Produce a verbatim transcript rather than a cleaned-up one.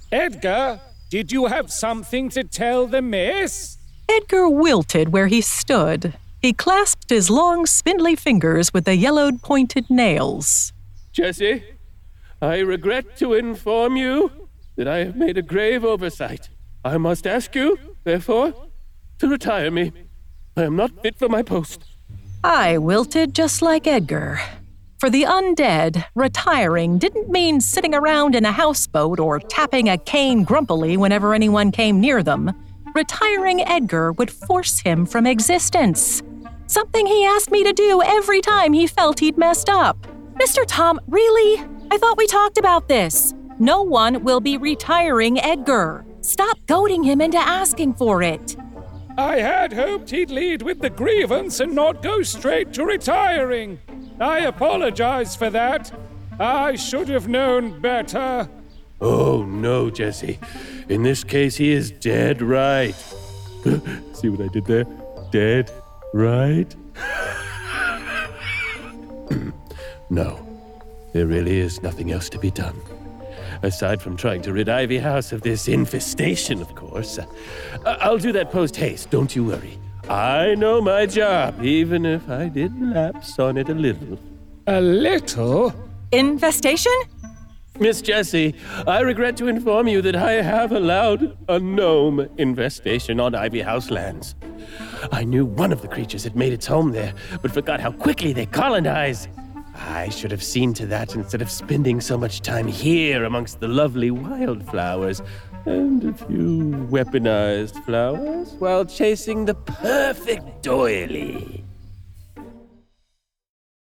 Edgar, did you have something to tell the miss? Edgar wilted where he stood. He clasped his long, spindly fingers with the yellowed, pointed nails. Jessie, I regret to inform you that I have made a grave oversight. I must ask you, therefore, to retire me. I am not fit for my post. I wilted just like Edgar. For the undead, retiring didn't mean sitting around in a houseboat or tapping a cane grumpily whenever anyone came near them. Retiring Edgar would force him from existence. Something he asked me to do every time he felt he'd messed up. Mister Tom, really? I thought we talked about this. No one will be retiring Edgar. Stop goading him into asking for it. I had hoped he'd lead with the grievance and not go straight to retiring. I apologize for that. I should have known better. Oh, no, Jessie. In this case, he is dead right. See what I did there? Dead right? No, there really is nothing else to be done. Aside from trying to rid Ivy House of this infestation, of course. Uh, I'll do that post-haste, don't you worry. I know my job, even if I did lapse on it a little. A little? Infestation? Miss Jessie, I regret to inform you that I have allowed a gnome infestation on Ivy House lands. I knew one of the creatures had made its home there, but forgot how quickly they colonize. I should have seen to that instead of spending so much time here amongst the lovely wildflowers and a few weaponized flowers while chasing the perfect doily.